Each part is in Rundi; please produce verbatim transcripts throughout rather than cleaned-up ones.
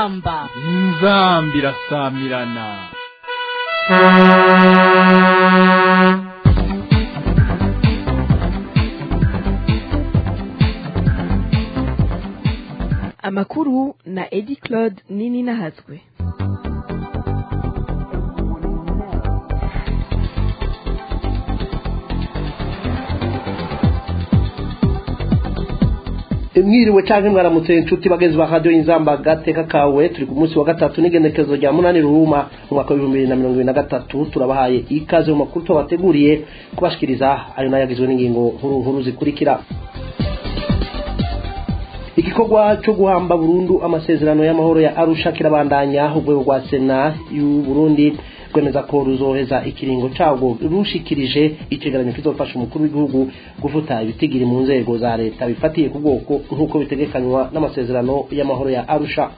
inzamba inzambi irasamirana. Amakuru na Edi Claude Nini Nahazwe. Mwiriwe canke mwaramutse inshuti bagenzi ba radio Inzamba gateka kawe, turi ku munsi wa gatatu n'igenekezo rya munani ruhuma mu mwaka wa bibiri na mirongo ibiri na gatatu. Turabahaye ikaze mu makuru twabateguriye kubashikiriza ayo nayagizwe n'ingingo nkuru nkuru zikurikira. Igikorwa cyo guhamba burundu amasezerano y'amahoro ya Arusha kirabandanya ubwo rwa Sena y'u Burundi kwemeza ko ruzoheza ikiringo cyago rushikirije icegeranyo kizofasha umukuru w'igihugu gufuta ibitigiri mu nzego za leta bifatiye ku bwoko nk'uko bitegekanywa n'amasezerano y'amahoro ya Arusha.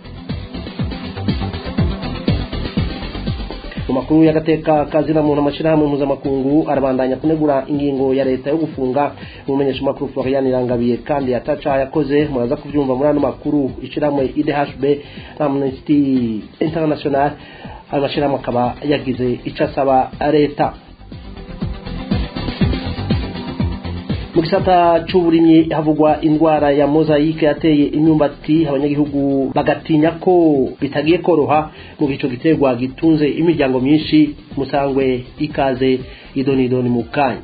Makuru y'agateka kazina mu namashirahamwe mpuzamakungu arabandanya kunegura ingingo ya leta yo gufunga umumenyesha makuru Florian Irangabiye kandi ataca yakoze muraza kuvyumva muri ano makuru. Ishiramwe I D H B Amnesty International amashirahamwe akaba yagize icasaba leta. Mu gisata c'uburimyi havugwa indwara ya mozaique yateye imyumbati, abanyagihugu bagatinya ko bitagiye koroha mu gico giterwa gitunze imiryango myinshi. Musangwe ikaze idonidoni mu kanya.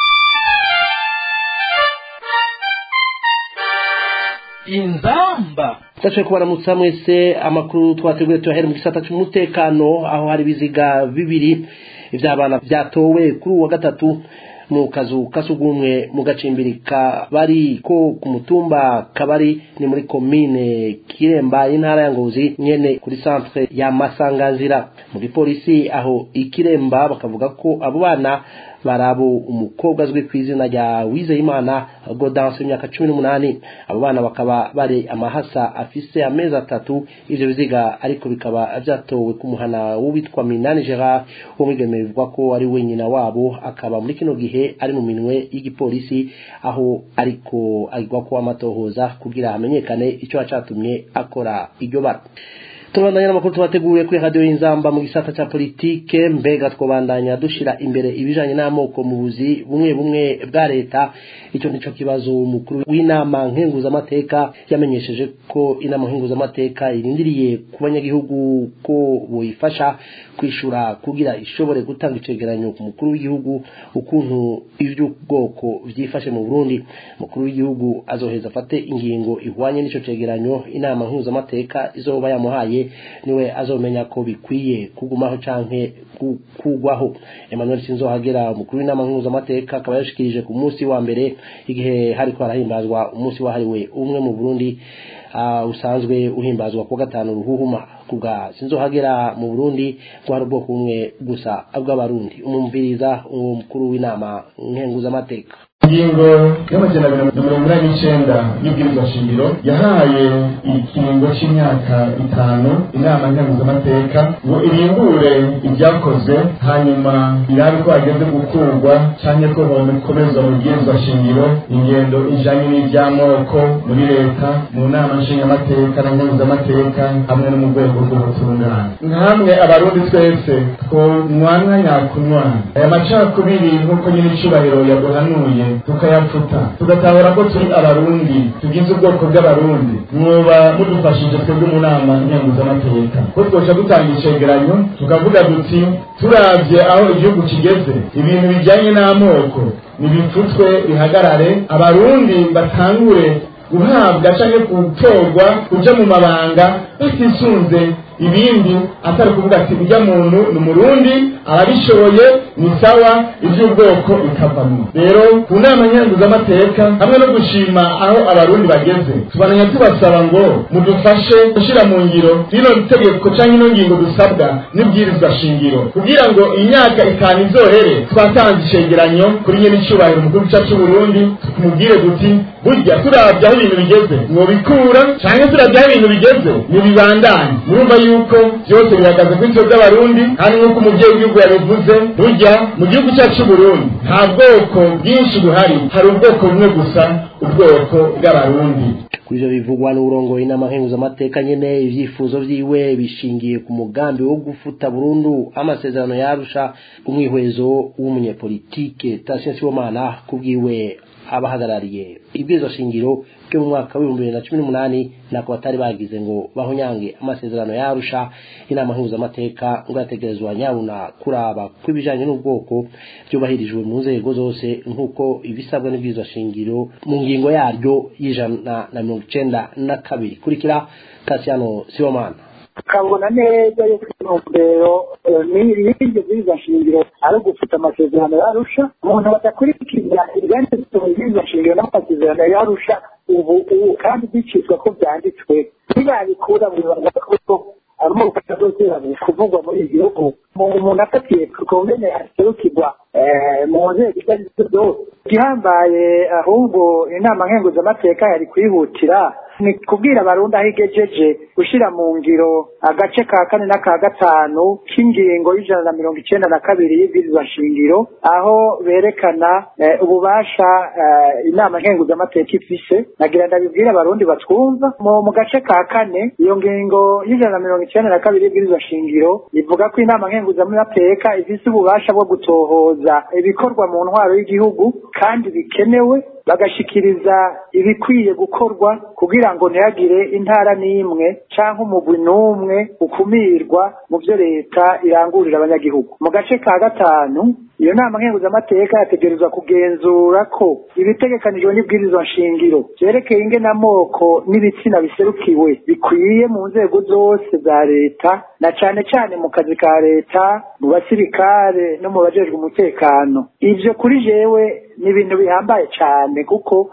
Inzamba Tache kubaramutsa mwese, amakuru twateguye tuyahere mu gisata c'umutekano aho hari biziga bibiri ivy'abana vyatowe kuri wa gatatu mu kazu kasugumwe mu gacimbirika bari ko ku mutumba Kabari ni muri commune Kiremba y'intara ya Ngozi nyene kuri centre ya Masanganzira. Mu gipolisi aho Ikiremba bakavuga ko abo bana barabo umukobwa azwi kw'izina rya Wizeyimana Godanse imyaka cumi n'umunani. Abo bana bakaba bari amahasa afise amezi atatu. Ivyo biziga ariko bikaba vyatowe ku muhana w'ubitwa Minani Gerard wo mwigeme bivugwa ko ari wenyina wabo, akaba muri kino gihe ari mu minwe y'igipolisi aho ariko agirwa ko amatohoza kugira amenyekane ico acatumye akora iryo bara. Tubandanya n'amakuru tubateguye kuri radio Inzamba mu gisata ca politike. Mbega twobandanya dushira imbere ibijanye n'amoko mu buzi bumwe bumwe bwa leta. Ico nico kibazo umukuru w'inama nkenguza amateka yamenyesheje ko inama nkenguza amateka irindiriye ku banyagihugu ko boyifasha kwishura kugira ishobore gutanga icegeranyo ku mukuru w'igihugu ukuntu ivy'ubwoko vyifashe mu Burundi. Mukuru w'igihugu azoheza afate ingingo ihwanye n'ico cegeranyo inama nkenguza amateka izoba yamuhaye, niwe azomenya ko bikwiye kugumaho canke kugwaho. Emmanuel Sinzohagera umukuru w'inama nkenguza amateka akaba yashikirije ku munsi wa mbere igihe hariko harahimbazwa umunsi wahariwe umwe mu Burundi uh, usanzwe uhimbazwa ku gatanu ruhuhuma. Kuga Sinzohagera mu Burundi ko hari ubwoko umwe gusa bw'abarundi. Umumviriza uwo mukuru w'inama nkenguza amateka. Ingingo y'amajana abiri na mirongo inani n'icenda y'ibwirizwa shingiro yahaye ikiringo c'imyaka itanu inama nkenguzamateka ngo irimbure ibyakozwe hanyuma irabe ko hageze gukurwa canke ko hokomezwa mu bwirizwa shingiro ingendo ijanye n'ivy'amoko muri leta mu nama nshingamateka na nkenguzamateka hamwe no mu rwego rw'ubutungane. Nkamwe abarundi twese ko mwanwa nyakunywana aya macakubiri nk'uko nyine icubahiro yaduhanuye tukayapfuta tugatahura ko turi abarundi tugize ubwoko bw'abarundi. Mwoba mudufashije twebwe mu nama nkenguzamateka ko twoca dutanga icegeranyo tukavuga duti turavye aho igihugu kigeze ibintu bijanye n'amoko nibipfutwe bihagarare, abarundi batangure guhabwa canke gutorwa kuja mu mabanga batisunze ibindi atari kuvuga ati ujya muntu ni umurundi arabishoboye ni sawa iby'ubwoko bikavamo. Rero ku nama nkenguzamateka hamwe no gushima aho abarundi bageze tubananya tubasaba ngo mudufashe gushira mu ngiro rino itegeko canke ino ngingo dusabwa n'ibwirizwa shingiro kugira ngo imyaka itanu izohere twatanze icegeranyo kuri nyene icubahiro mu gihugu cacu Burundi tumubwire duti burya turavye aho ibintu bigeze mwobikura canke turavye aho ibintu bigeze nibibandanye. Murumva yuko byose bihagaze kuri twe bw'abarundi kandi nk'uko umuvyeyi w'igihugu yabivuze burya mu gihugu cyacu Burundi nta bwoko bwinshi buhari, hari ubwoko bumwe gusa, ubwoko bw'abarundi. kuri ivyo bivugwa n'urongoye inama nkenguzamateka nyene ivyifuzo vyiwe bishingiye ku mugambi wo gufuta burundu amasezerano yarusha umwihwezo w'umunyepolitike Tatien Sibomana kubwiwe abahagarariye ibwirizwa shingiro byo mu mwaka w'ibihumbi bibiri na cumi n'umunani nako batari bagize ngo bahonyange amasezerano yarusha inama nkenguzamateka ngo yategerezwa nyabuna kuraba kw'ibijanye n'ubwoko byubahirijwe mu nzego zose nk'uko ibisabwa n'ibwirizwa shingiro mu ngingo yaryo y'ijana na mirongo icenda na kabiri kurikira Tatien Sibomana kabona neza yo kwinombero n'irindi by'izashingiro ari gufuta amasezerano yarusha umuntu batakurikira ibyanze by'izashingiro n'amasezerano yarusha ubu ubu kandi bicizwa ko byanditswe ntibabikura mu bibanza kuko arimo gufata zose kuvugwa muri iki gihugu umuntu afatiye ku kongene aserukirwa mu nzego izo ari zo zose gihambaye ahubwo inama nkenguzamateka yari kwihutira ni kubwira abarundi aho igejeje gushyira mu ngiro agace ka kane n'aka gatanu k'ingingo y'ijana na mirongo icenda na kabiri y'ibwirizwa shingiro aho berekana ububasha inama nkenguzamateka ifise nagira ndabibwira abarundi batwumva mu gace ka kane iyo ngingo y'ijana na mirongo icenda na kabiri y'ibwirizwa shingiro ivuga ko inama nkenguzamateka ifise ububasha bwo gutohoza ibikorwa mu ntwaro y'igihugu kandi bikenewe bagashikiriza ibikwiye gukorwa kugira ngo ntihagire intara n'imwe canke umugwi n'umwe ukumirwa mu byo leta irangurira abanyagihugu mu gace ka gatanu iyo nama nkenguzamateka yategerezwa kugenzura ko ibitegekanijwe n'ibwirizwa nshingiro vyerekeye ingene amoko n'ibitsina biserukiwe bikwiye mu nzego zose za leta na cane cane mu kazi ka leta mu basirikare no mu bajejwe umutekano ivyo kuri jewe ni ibintu bihambaye cane kuko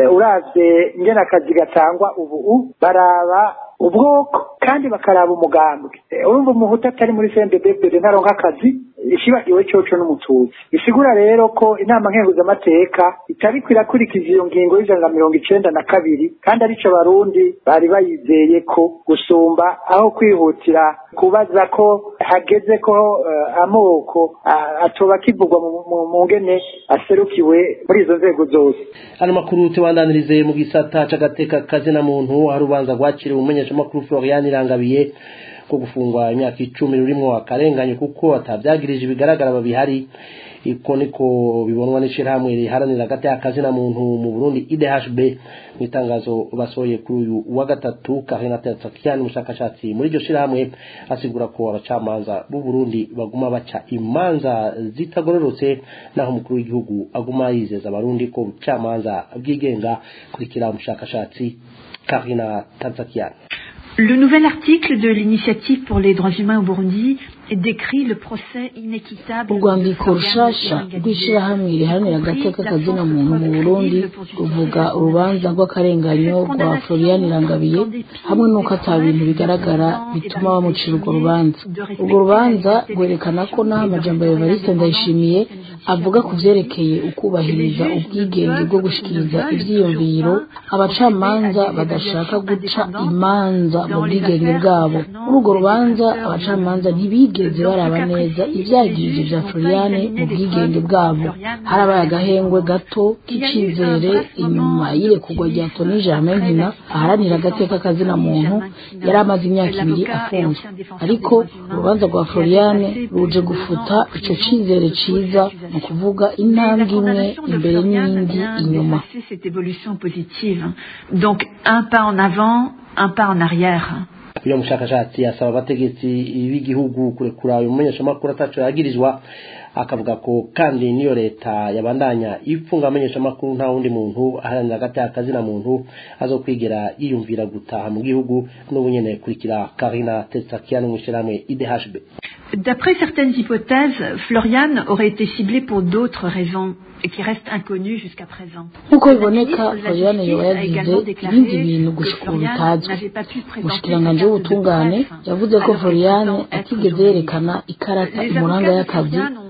uravye ingene akazi gatangwa ubu baraba ubwoko kandi bakaraba umugambwe urumva umuhutu atari muri C N D D F D D ntaronka akazi ishibagiwe coco n'umututsi bisigura rero ko inama nkenguzamateka itariko irakurikiza iyo ngingo y'ijana na mirongo icenda na kabiri kandi arico barundi bari bayizeye ko gusumba aho kwihutira kubaza ko hageze ko uh, amoko uh, atoba kivugwa mu ngene aserukiwe muri izo nzego zose. Ano makuru tubandanirize mu gisata c'agateka kazi na muntu harubanza gwakiriwe umumenyesha makuru Florian Irangabiye ko gufungwa imyaka icumi rurimwo akarenganye kuko atavyagirije bigaragara babihari iko niko bibonwa n'ishirahamwe riharanira agateka kazi na muntu mu Burundi I D H B mwitangazo basoye kuri uyu wa gatatu Karina Tetsakian umushakashatsi muri iryo shirahamwe asigura ko abacamanza b'u Burundi baguma baca imanza zitagororotse naho umukuru w'igihugu aguma yizeza abarundi ko ubucamanza bwigenga kurikira umushakashatsi Karina Tetsakian. Le nouvel article de l'initiative pour les droits humains au Burundi décrit le procès inéquitable. Urwandiko rushasha rw'ishirahamwe riharanira agateka kazina muntu mu Burundi ruvuga urubanza rw'akarenganyo rwa Florian Irangabiye hamwe n'uko ata bintu bigaragara bituma bamucira urwo rubanza. Urwo rubanza rwerekana ko n'aho amajambo ya Evariste Ndayishimiye avuga ku vyerekeye ukubahiriza ubwigenge bwo gushikiriza ivyiyumviro abacamanza badashaka guca imanza mu bwigenge bwabo. Muri urwo rubanza abacamanza ntibigeze baraba neza ivyagirije vya Florian mu bwigenge bwabo. Harabaye agahengwe gato k'icizere inyuma y'irekurwa rya Tony Germain aharanira agateka kazina muntu yari amaze imyaka ibiri afunzwe, ariko urubanza rwa Florian ruje gufuta ico cizere ciza mu kuvuga intambwe imwe imbere n'indi inyuma. Cette évolution positive, donc un pas en avant, un pas en arrière. Uyo mushakashatsi asaba abategetsi b'igihugu kurekura uyu mumenyeshamakuru ataco yagirizwa akavuga ko kandi niyo leta yabandanya ifunga amenyeshamakuru nta wundi muntu aharanira agateka kazina muntu azokwigera yiyumvira gutaha mu gihugu n'ubunyene kurikira Karina Tetsakian mw'ishirahamwe I D H B. D'après certaines hypothèses, Florian aurait été ciblé pour d'autres raisons et qui restent inconnues jusqu'à présent. Nkuko biboneka Florian yoba yagize ibindi bintu gushika ubu bitazwi. Umushikiranganji w'ubutungane yavuze ko Florian atigeze yerekana ikarata imuranga y'akazi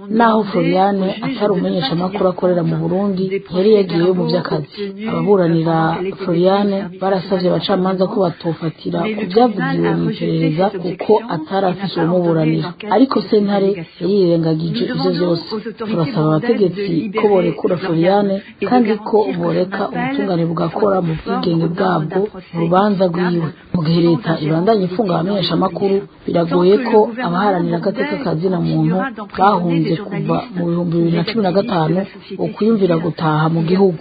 naho Floriane atari umenyesha amakuru akorera mu Burundi yari yagiye mu by'akazi. Ababuranira Floriane barasavye abacamanza ko batofatira ku byavugiwe mu iperereza kuko atari afise umuburanira, ariko sentare yirengagije ivyo vyose. Turasaba abategetsi ko borekura Floriane kandi ko boreka ubutungane bugakora mu bwigenge bwabwo mu rubanza rwiwe. Mu gihe leta ibandanye ifunga abamenyesha amakuru, biragoye ko abaharanira agateka kazina muntu bahunze kuva mu bihumbi bibiri na cumi na gatanu ukwiyumvira gutaha mu gihugu.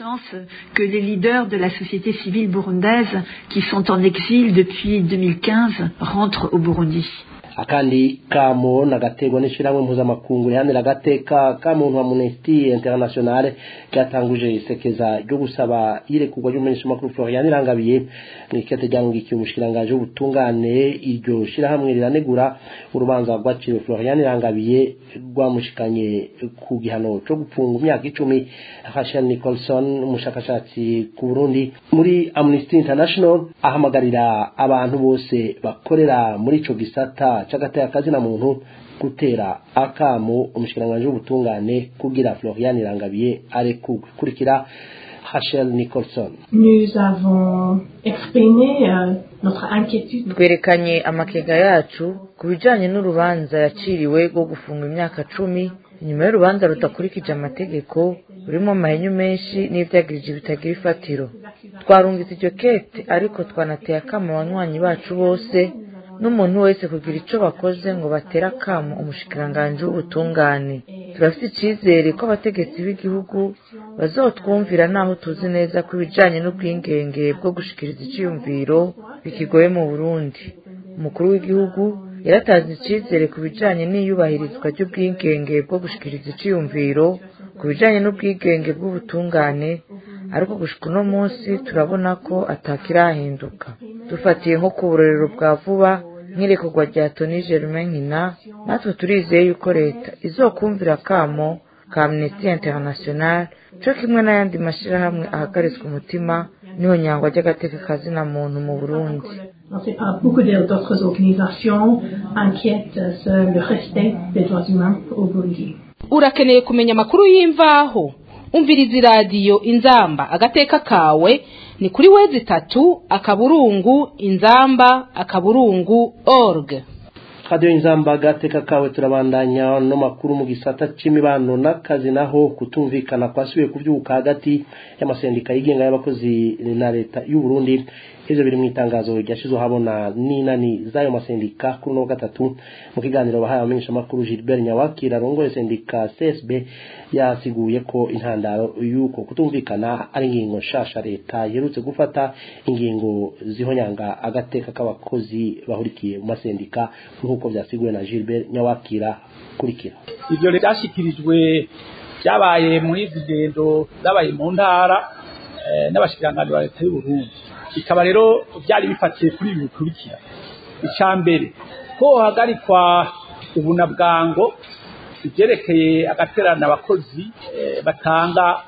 Que les leaders de la société civile burundaise qui sont en exil depuis deux mille quinze rentrent au Burundi. Akandi kamo nagategwa n'ishiramwe mpuzamakungu rihanira agateka ka muntu wa Amnesty International katanguje isekeza ryo gusaba irekurwa ry'umumenyesha makuru Floriane Irangabiye mu ikete ryangikiye umushikiranganje w'ubutungane. Iryo shirahamwe riranegura urubanza rwaciriwe Floriane Irangabiye rwamushikanye ku gihano cyo gupfunga imyaka icumi. Rachel Nicholson, umushakashatsi ku Burundi muri Amnesty International, ahamagarira abantu bose bakorera muri ico gisata chagataya kazi na muntu gutera akamo umushikiranganje w'ubutungane kugira Floriane Irangabiye arekurwe. Kurikira Rachel Nicholson. Nous avons exprimé euh, notre inquiétude. Twerekanye amakenga yacu ku bijanye n'urubanza yaciriwe rwo gufunga imyaka cumi inyuma y'urubanza rutakurikije amategeko rurimo amahenyu menshi n'ivyagirije bitagira ifatiro. Twarungitse iryo kete ariko twanateye akamo abanywanyi bacu bose n'umuntu wese kugira ico bakoze ngo batera akamo umushikiranganje w'ubutungane. Turafite icizere ko abategetsi b'igihugu bazotwumvira naho tuzi neza ko ibijanye n'ubwingenge bwo gushikiriza iciyumviro bikigoye mu Burundi. Umukuru w'igihugu yaratanze icizere ku bijanye n'iyubahirizwa ry'ubwingenge bwo gushikiriza iciyumviro, ku bijanye n'ubwigenge bw'ubutungane, ariko gushika uno munsi turabona ko atakirahinduka. Dufatiye nko ku burorero bwa vuba nk'irekurwa rya Tony Germain Nkina, natwe turizeye yuko leta izokumvira akamo ka Amnesty International cyo kimwe n'ayandi mashirahamwe ahagaritswe umutima niho nyangwa ry'agateka kazina muntu mu Burundi. On sait pas, beaucoup d'autres organisations inquiètent sur le respect des droits humains au Burundi. Urakeneye kumenya amakuru y'imvaho? Umviriza radio Inzamba agateka kawe ni kuri wezi tatu akaburungu inzamba akaburungu org. Radio Inzamba agateka kawe turabandanya no makuru mu gisata c'imibano n'akazi, naho kutumvikana kwasubiye kuvyuka hagati y'amasendika yigenga y'abakozi na leta y'u Burundi. Ivyo biri mu itangazo ryashizwe habona n'inani zayo masendika kuri no gatatu. Mu kiganiro bahaye abamenyesha makuru Gilbert Nyawakira arongoye sendika C S B yasiguye ko intandaro yuko kutumvikana ari ingingo nshasha leta yerutse gufata, ingingo zihonyanga agateka k'abakozi bahurikiye mu masendika nk'uko byasiguwe na Gilbert Nyawakira. Kurikira ivyo ryashikirijwe byabaye muri zigendo zabaye mu ntara eh, n'abashikiranganje ba leta y'u Burundi. Ikaba rero byari bifatiye kuri ibi bikurikira. Icambere ko hagarikwa ubunabwango ivyerekeye agaterana abakozi e, batanga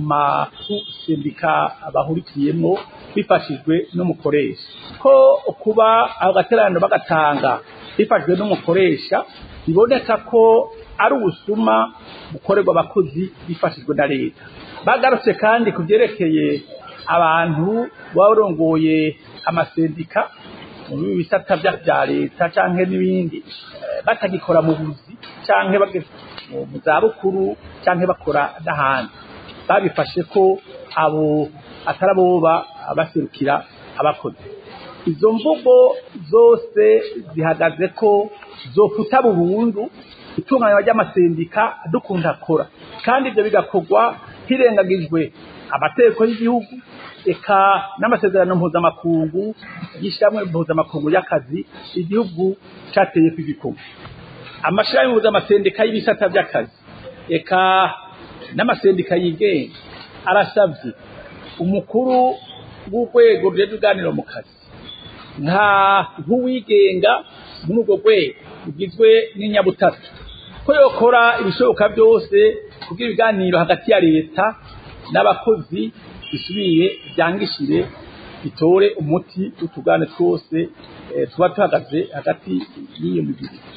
amasendika abahurikiyemo bifashijwe n'umukoresha, ko kuba agaterano bagatanga bifashijwe n'umukoresha biboneka ko ari ubusuma bukorerwa abakozi bifashijwe na leta. Bagarutse kandi kuvyerekeye abantu barongoye amasendika mu bisata bya leta canke n'ibindi batagikora mu buzi canke bageze mu zabukuru canke bakora n'ahandi, babifashe ko abo ataraboba baserukira abakozi. Izo mvugo zose zihagaze ko zofuta burundu itunganywa ry'amasendika dukunda akora, kandi ibyo bigakorwa hirengagijwe amategeko y'igihugu eka n'amasezerano mpuzamakungu y'ishyirahamwe mpuzamakungu y'akazi igihugu cateye ku gikorwa. Amashirahamwe mpuzamasendik y'ibisata by'akazi eka n'amasendika yigenga arasabye umukuru w'urwego rw'uganiro mu kazi nka nk'uwigenga muri urwo rwego ugizwe n'inyabutatu ko yokora ibishoboka byose kugira ibiganiro hagati ya leta n'abakozi bisubiye byangishire bitore umuti utugane twose e, tuba tuhagaze hagati y'iyo mibiri.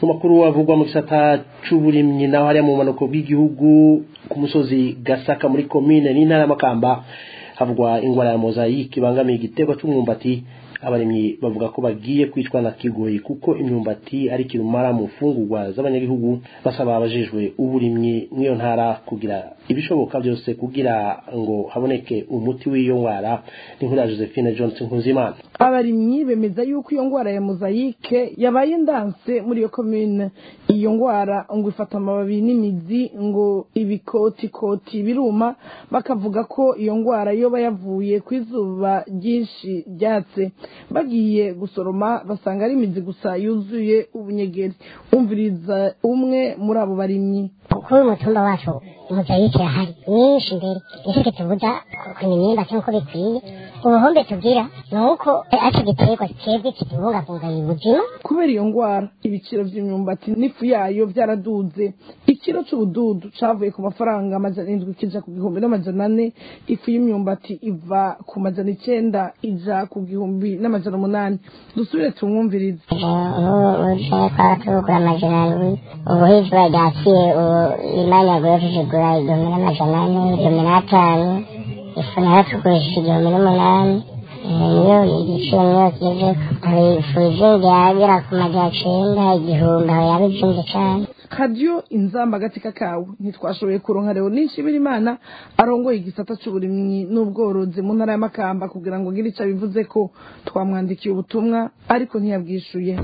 mu makuru avugwa mu gisata c'uburimyi naho hariya mu manuko bw'igihugu ku musozi Gasaka muri komine n'intara y'Amakamba havugwa ingwara ya mozayike ibangamiye igitego c'umwumbati. Abarimyi bavuga ko bagiye kwicwa na kigoyi kuko imyumbati ari kirumara mu fungurwa z'abanyagihugu. Basaba abajejwe uburimyi mwiyo ntara kugira ibishoboka byose kugira ngo haboneke umuti w'iyo ngwara. N'inkuru ya Josephine Johnson Nkuzimana. Abarimyi bemeza yuko iyo ngwara ya mozayike yabaye ndanse muri iyo commune. Iyo ngwara ngo ifata amababi n'imizi ngo ibikoti koti biruma, bakavuga ko iyo ngwara yoba yavuye kwizuba ryinshi ryatse. Bagiye gusoroma basanga ari imizi gusa yuzuye ubunyegeri. Umviriza umwe muri abo barimyi. Kuri umutumba wacu mozayike yahari nyinshi mbere nicyo tuvuga kumenya imyimba cyangwa uko bikwiye. Ubuhombe tugira ni uko aco giterwa twebwe kitubungabunga ubuzima. Kubera iyo ngwara ibiciro vy'imyumbati n'ifu yayo vyaraduze. Ikiro c'ubududu cavuye ku mafaranga amajana indwi kija ku gihumbi n'amajana ane. Ifu y'imyumbati iva ku majana icenda ija ku gihumbi n'amajana umunani. Dusubire tumwumvirize. Kwa tugura amajana ndwi ubuhizi bwagaciye imanya gwejeje igihumbi n'amajana ane igihumbi n'atanu. Ifu nayo tugurisha igihumbi n'umunani. Niyo igiciro niyo kigeze hari ifu izindi yagera ku majana cenda igihumbi aho yaba izindi cane. Radio Inzamba Agatika kawe ntitwashoboye kuronka rero Nishibirimana arongoye igisata c'uburimyi n'ubworozi mu ntara y'Amakamba kugira ngo ngire ica bivuze ko twamwandikiye ubutumwa ariko ntiyabwishuye.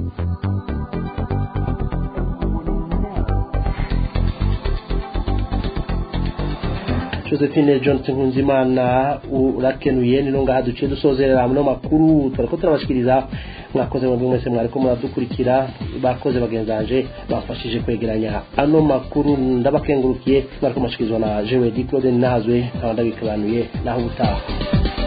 Josephine Johnson Nkuzimana urakenuye ni nonga haduciye dusozerera mu makuru twariko turabashikiriza. Mwakoze mu mwese mwariko muradukurikira, bakoze bagenzanje bafashije kwegeranya ano makuru. Ndabakengurukiye mwariko mashikirizwa na Jewe Claude Nahazwe abandabikabanuye naho ubutaha.